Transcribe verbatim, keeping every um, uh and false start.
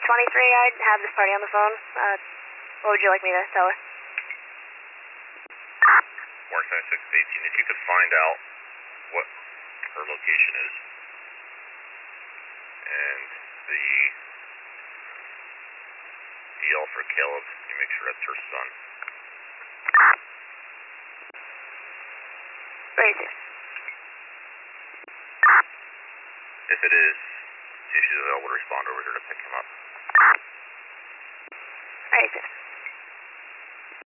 twenty-three, I have this party on the phone. Uh, what would you like me to tell her? Mark seventy-six eighteen, if you could find out what her location is and the D L for Caleb, you make sure that's her son. Right there. If it is, see if she's available to respond over here to pick him up. Right there.